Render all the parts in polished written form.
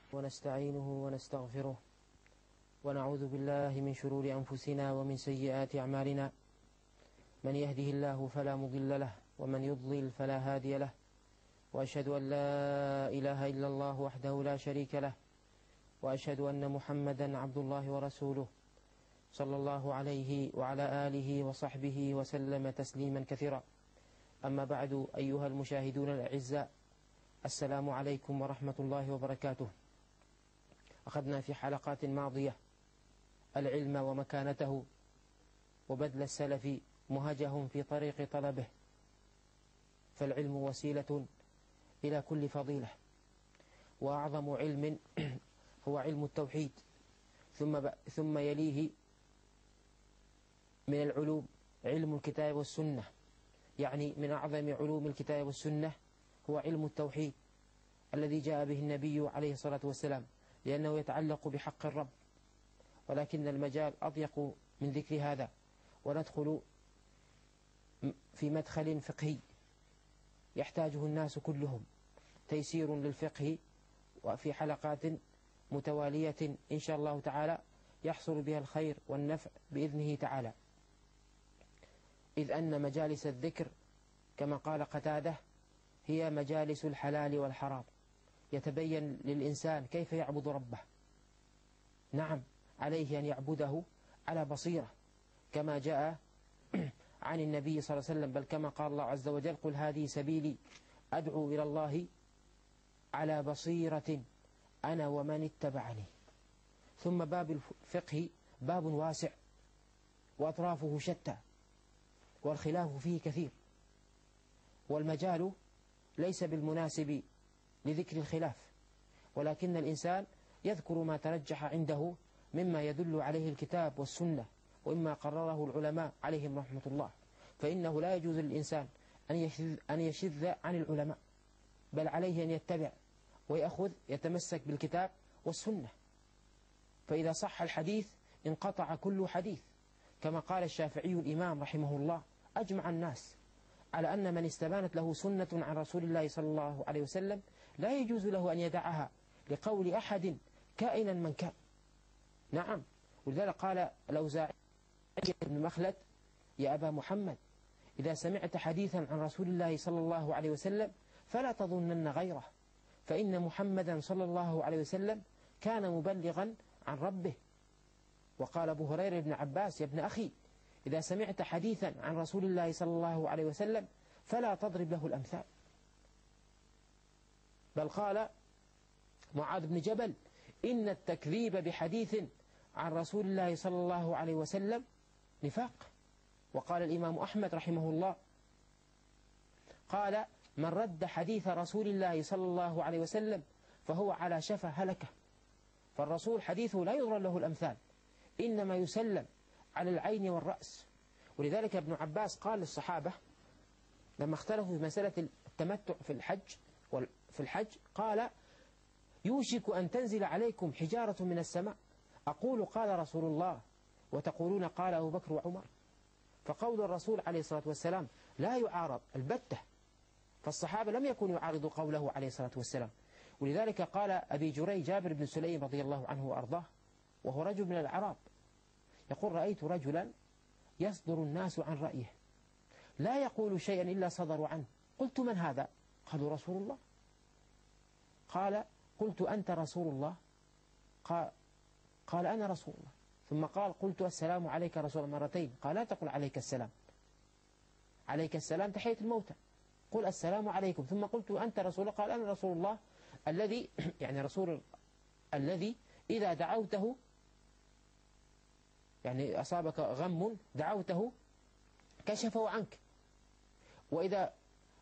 ونستعينه ونستغفره ونعوذ بالله من شرور أنفسنا ومن سيئات أعمالنا. من يهده الله فلا مضل له ومن يضلل فلا هادي له، وأشهد أن لا إله إلا الله وحده لا شريك له، وأشهد أن محمدا عبد الله ورسوله صلى الله عليه وعلى آله وصحبه وسلم تسليما كثيرا. أما بعد، أيها المشاهدون الأعزاء، السلام عليكم ورحمة الله وبركاته. أخذنا في حلقات ماضية العلم ومكانته وبذل السلف مهجهم في طريق طلبه، فالعلم وسيلة إلى كل فضيلة، وأعظم علم هو علم التوحيد، ثم يليه من العلوم علم الكتاب والسنة. يعني من أعظم علوم الكتاب والسنة هو علم التوحيد الذي جاء به النبي عليه الصلاة والسلام، لأنه يتعلق بحق الرب. ولكن المجال أضيق من ذكر هذا، وندخل في مدخل فقهي يحتاجه الناس كلهم، تيسير للفقه، وفي حلقات متوالية إن شاء الله تعالى يحصل بها الخير والنفع بإذنه تعالى. إذ أن مجالس الذكر كما قال قتادة هي مجالس الحلال والحرام، يتبين للإنسان كيف يعبد ربه. نعم، عليه أن يعبده على بصيرة كما جاء عن النبي صلى الله عليه وسلم، بل كما قال الله عز وجل: قل هذه سبيلي أدعو إلى الله على بصيرة أنا ومن اتبعني. ثم باب الفقه باب واسع وأطرافه شتى، والخلاف فيه كثير، والمجال ليس بالمناسب لذكر الخلاف، ولكن الإنسان يذكر ما ترجح عنده مما يدل عليه الكتاب والسنة، وإما قرره العلماء عليهم رحمة الله. فإنه لا يجوز للإنسان أن يشذ عن العلماء، بل عليه أن يتبع ويأخذ يتمسك بالكتاب والسنة. فإذا صح الحديث انقطع كل حديث، كما قال الشافعي الإمام رحمه الله: أجمع الناس على أن من استبانت له سنة عن رسول الله صلى الله عليه وسلم لا يجوز له أن يدعها لقول أحد كائنا من كان. نعم، ولذلك قال الأوزاعي بن مخلد: يا أبا محمد، إذا سمعت حديثا عن رسول الله صلى الله عليه وسلم فلا تظنن غيره، فإن محمدا صلى الله عليه وسلم كان مبلغا عن ربه. وقال أبو هريرة بن عباس: يا ابن أخي، إذا سمعت حديثا عن رسول الله صلى الله عليه وسلم فلا تضرب له الأمثال. بل قال معاذ بن جبل: إن التكذيب بحديث عن رسول الله صلى الله عليه وسلم نفاق. وقال الإمام أحمد رحمه الله قال: من رد حديث رسول الله صلى الله عليه وسلم فهو على شفا هلكة. فالرسول حديثه لا يضرب له الأمثال، إنما يسلم على العين والرأس. ولذلك ابن عباس قال للصحابة لما اختلفوا في مسألة التمتع في الحج قال: يوشك أن تنزل عليكم حجارة من السماء، أقول قال رسول الله وتقولون قال أبو بكر وعمر. فقول الرسول عليه الصلاة والسلام لا يعارض البتة، فالصحابة لم يكونوا يعارضوا قوله عليه الصلاة والسلام. ولذلك قال أبي جري جابر بن سليم رضي الله عنه وأرضاه، وهو رجل من الأعراب، يقول: رأيت رجلا يصدر الناس عن رأيه، لا يقول شيئا إلا صدروا عنه. قلت: من هذا؟ قالوا: رسول الله. قال: قلت: أنت رسول الله؟ قال: أنا رسول الله. ثم قال: قلت: السلام عليك رسول الله مرتين. قال: لا تقل عليك السلام، عليك السلام تحية الموتى، قل السلام عليكم. ثم قلت: أنت رسول الله؟ قال: أنا رسول الله الذي يعني رسول الذي إذا دعوته يعني أصابك غم دعوته كشفه عنك، وإذا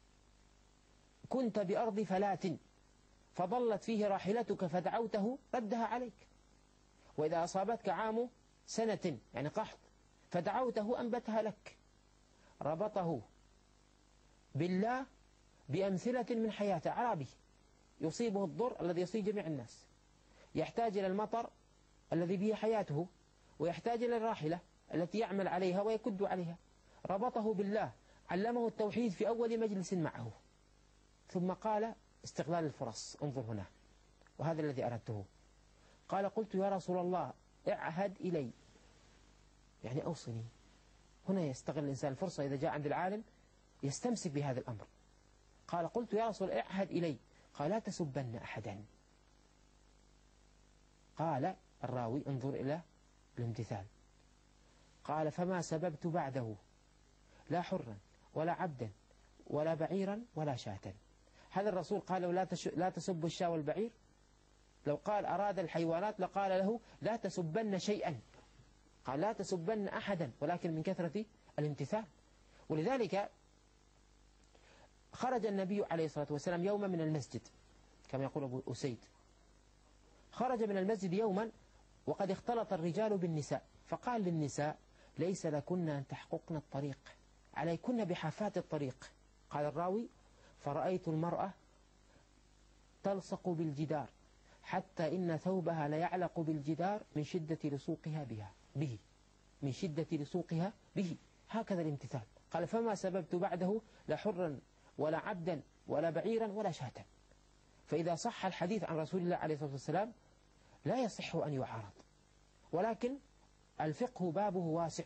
كنت بأرض فلات فضلت فيه راحلتك فدعوته ردها عليك، وإذا أصابتك عام سنة يعني قحط فدعوته أنبتها لك. ربطه بالله بأمثلة من حياته. أعرابي يصيبه الضر الذي يصيب جميع الناس، يحتاج إلى المطر الذي به حياته، ويحتاج إلى الراحلة التي يعمل عليها ويكد عليها. ربطه بالله، علمه التوحيد في أول مجلس معه، ثم قال: استغلال الفرص. انظر هنا، وهذا الذي أردته. قال قلت يا رسول الله اعهد إلي، يعني أوصني. هنا يستغل الإنسان الفرصة إذا جاء عند العالم يستمسك بهذا الأمر. قال قلت يا رسول اعهد إلي، قال لا تسبن أحدا. قال الراوي انظر إلى الامتثال، قال فما سببت بعده لا حرا ولا عبدا ولا بعيرا ولا شاة. هذا الرسول قال له لا تسب الشاة والبعير؟ لو قال أراد الحيوانات لقال له لا تسبن شيئا، قال لا تسبن أحدا، ولكن من كثرة الامتثال. ولذلك خرج النبي عليه الصلاة والسلام يوما من المسجد كما يقول أبو أسيد، خرج من المسجد يوما وقد اختلط الرجال بالنساء، فقال للنساء ليس لكن أن تحققن الطريق، عليكن بحافات الطريق. قال الراوي فرأيت المرأة تلصق بالجدار حتى إن ثوبها ليعلق بالجدار من شدة لصوقها به، من شدة لصوقها به. هكذا الامتثال. قال فما سببت بعده لا حرا ولا عبدا ولا بعيرا ولا شاة. فإذا صح الحديث عن رسول الله عليه الصلاة والسلام لا يصح أن يعارض، ولكن الفقه بابه واسع.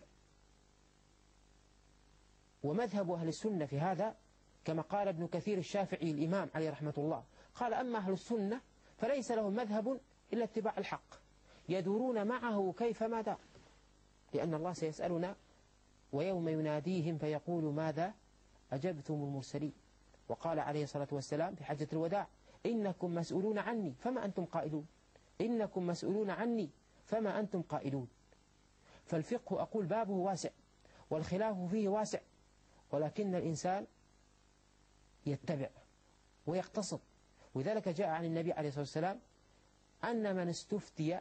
ومذهب أهل السنة في هذا كما قال ابن كثير الشافعي الإمام عليه رحمة الله، قال أما أهل السنة فليس لهم مذهب إلا اتباع الحق، يدورون معه كيفما دار، لأن الله سيسألنا ويوم يناديهم فيقول ماذا أجبتم المرسلين. وقال عليه الصلاة والسلام في حجة الوداع إنكم مسؤولون عني فما أنتم قائلون، إنكم مسؤولون عني فما أنتم قائلون. فالفقه أقول بابه واسع والخلاف فيه واسع، ولكن الإنسان يتبع ويقتصد. وذلك جاء عن النبي عليه الصلاة والسلام أن من استفتي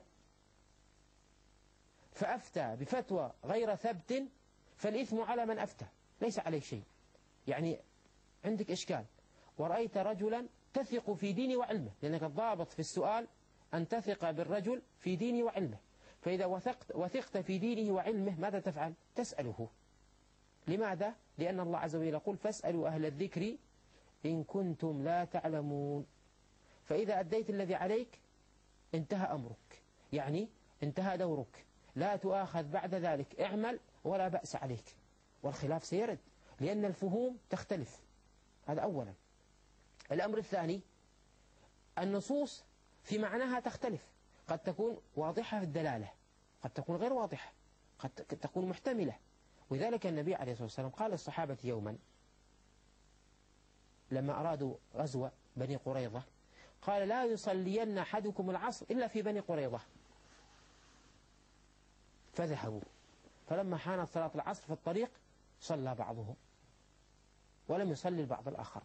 فأفتى بفتوى غير ثبت فالإثم على من أفتى ليس عليه شيء. يعني عندك إشكال ورأيت رجلا تثق في دينه وعلمه، لأنك الضابط في السؤال أن تثق بالرجل في دينه وعلمه، فإذا وثقت في دينه وعلمه ماذا تفعل؟ تسأله. لماذا؟ لأن الله عز وجل يقول فاسألوا أهل الذكر إن كنتم لا تعلمون. فإذا أديت الذي عليك انتهى أمرك، يعني انتهى دورك، لا تؤاخذ بعد ذلك، اعمل ولا بأس عليك. والخلاف سيرد لأن الفهوم تختلف، هذا أولا. الأمر الثاني النصوص في معناها تختلف، قد تكون واضحة في الدلالة، قد تكون غير واضحة، قد تكون محتملة. وذلك النبي عليه الصلاة والسلام قال للصحابة يوما لما أرادوا غزو بني قريظة قال لا يصلين أحدكم العصر إلا في بني قريظة، فذهبوا فلما حانت صلاة العصر في الطريق صلى بعضهم ولم يصلي البعض الآخر،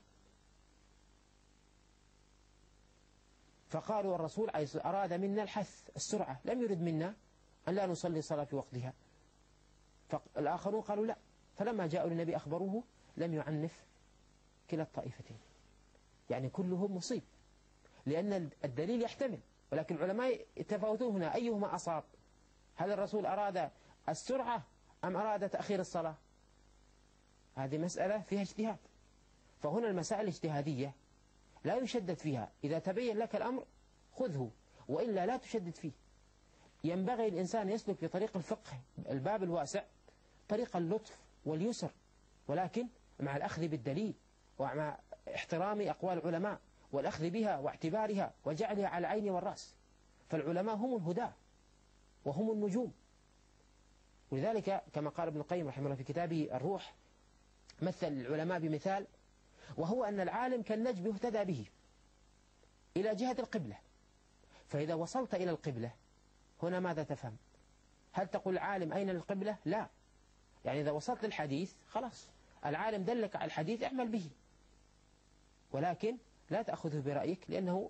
فقالوا الرسول أراد منا الحث السرعة، لم يرد منا أن لا نصلي صلاة في وقتها. فالآخرون قالوا لا، فلما جاءوا للنبي أخبروه لم يعنف كلا الطائفتين، يعني كلهم مصيب، لأن الدليل يحتمل، ولكن العلماء يتفاوتون هنا أيهما أصاب، هل الرسول أراد السرعة أم أراد تأخير الصلاة؟ هذه مسألة فيها اجتهاد. فهنا المسائل الاجتهادية لا يشدد فيها، إذا تبين لك الأمر خذه وإلا لا تشدد فيه. ينبغي الإنسان يسلك في طريق الفقه الباب الواسع طريق اللطف واليسر، ولكن مع الأخذ بالدليل ومع احترام أقوال العلماء والأخذ بها واعتبارها وجعلها على العين والرأس. فالعلماء هم الهدى وهم النجوم. ولذلك كما قال ابن القيم رحمه الله في كتابه الروح مثل العلماء بمثال، وهو أن العالم كالنجم يهتدى به إلى جهة القبلة، فإذا وصلت إلى القبلة هنا ماذا تفهم؟ هل تقول العالم أين القبلة؟ لا، يعني إذا وصلت للحديث خلاص العالم دلك على الحديث اعمل به، ولكن لا تأخذه برأيك، لأنه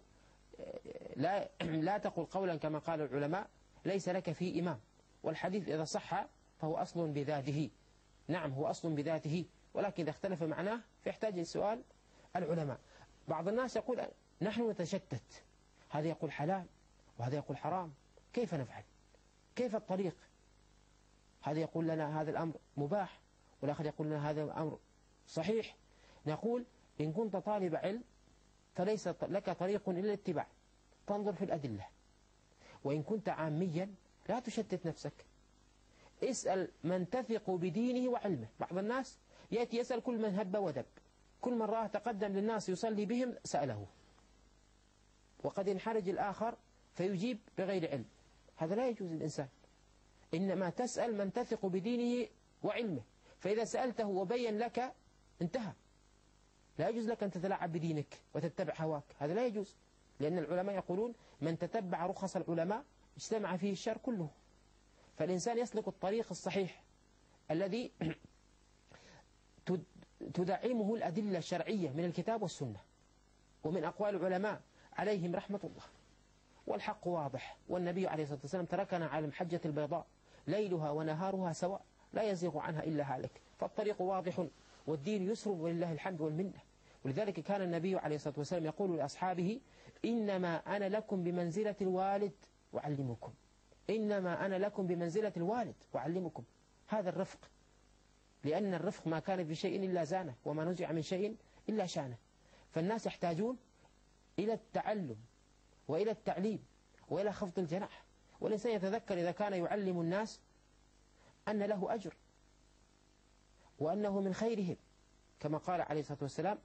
لا تقول قولا كما قال العلماء ليس لك فيه إمام. والحديث إذا صح فهو أصل بذاته، نعم هو أصل بذاته، ولكن إذا اختلف معناه فيحتاج لسؤال العلماء. بعض الناس يقول نحن نتشتت، هذا يقول حلال وهذا يقول حرام، كيف نفعل؟ كيف الطريق؟ هذا يقول لنا هذا الأمر مباح والآخر يقول لنا هذا الأمر صحيح. نقول إن كنت طالب علم فليس لك طريق إلا الاتباع، تنظر في الأدلة. وإن كنت عاميا لا تشتت نفسك، اسأل من تثق بدينه وعلمه. بعض الناس يأتي يسأل كل من هب ودب، كل من راه تقدم للناس يصلي بهم سأله، وقد ينحرج الآخر فيجيب بغير علم. هذا لا يجوز الإنسان، إنما تسأل من تثق بدينه وعلمه، فإذا سألته وبين لك انتهى. لا يجوز لك أن تتلاعب بدينك وتتبع هواك، هذا لا يجوز، لأن العلماء يقولون من تتبع رخص العلماء اجتمع فيه الشر كله. فالإنسان يسلك الطريق الصحيح الذي تدعمه الأدلة الشرعية من الكتاب والسنة ومن أقوال العلماء عليهم رحمة الله. والحق واضح، والنبي عليه الصلاة والسلام تركنا على المحجة البيضاء ليلها ونهارها سواء لا يزيغ عنها إلا هالك. فالطريق واضح والدين يسر ولله الحمد والمنة. ولذلك كان النبي عليه الصلاة والسلام يقول لأصحابه: إنما أنا لكم بمنزلة الوالد وأعلمكم. إنما أنا لكم بمنزلة الوالد وأعلمكم. هذا الرفق، لأن الرفق ما كان في شيء إلا زانه، وما نزع من شيء إلا شانه. فالناس يحتاجون إلى التعلم وإلى التعليم وإلى خفض الجناح. والإنسان يتذكر إذا كان يعلم الناس أن له أجر وأنه من خيرهم، كما قال عليه الصلاة والسلام: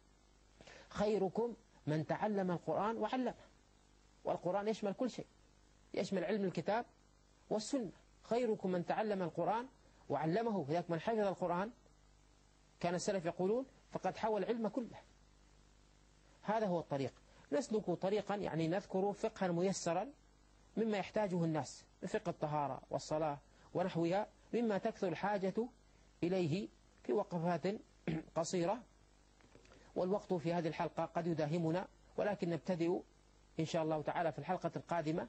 خيركم من تعلم القرآن وعلمه. والقرآن يشمل كل شيء، يشمل علم الكتاب والسنة. خيركم من تعلم القرآن وعلمه. لذلك من حفظ القرآن كان السلف يقولون فقد حوى العلم كله. هذا هو الطريق. نسلك طريقا يعني نذكر فقها ميسرا مما يحتاجه الناس من فقه الطهارة والصلاة ونحوها، مما تكثر الحاجة إليه في وقفات قصيرة. والوقت في هذه الحلقة قد يداهمنا، ولكن نبتدئ إن شاء الله تعالى في الحلقة القادمة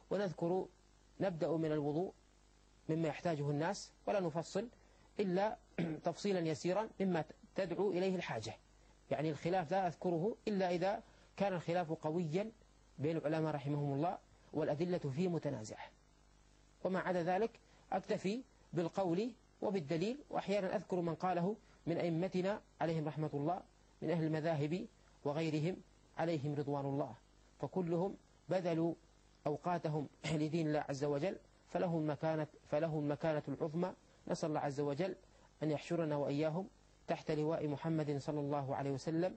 نبدأ من الوضوء مما يحتاجه الناس، ولا نفصل إلا تفصيلا يسيرا مما تدعو إليه الحاجة. يعني الخلاف لا أذكره إلا إذا كان الخلاف قويا بين العلماء رحمهم الله والأدلة فيه متنازعة. وما عدا ذلك أكتفي بالقول وبالدليل، وأحيانا أذكر من قاله من أئمتنا عليهم رحمة الله من أهل المذاهب وغيرهم عليهم رضوان الله، فكلهم بذلوا أوقاتهم لدين الله عز وجل، فله المكانة العظمى. نسأل الله عز وجل أن يحشرنا وإياهم تحت لواء محمد صلى الله عليه وسلم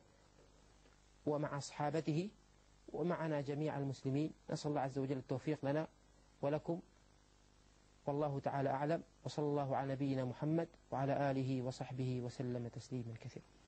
ومع أصحابته ومعنا جميع المسلمين. نسأل الله عز وجل التوفيق لنا ولكم، والله تعالى أعلم، وصلى الله على نبينا محمد وعلى آله وصحبه وسلم تسليما كثيرا.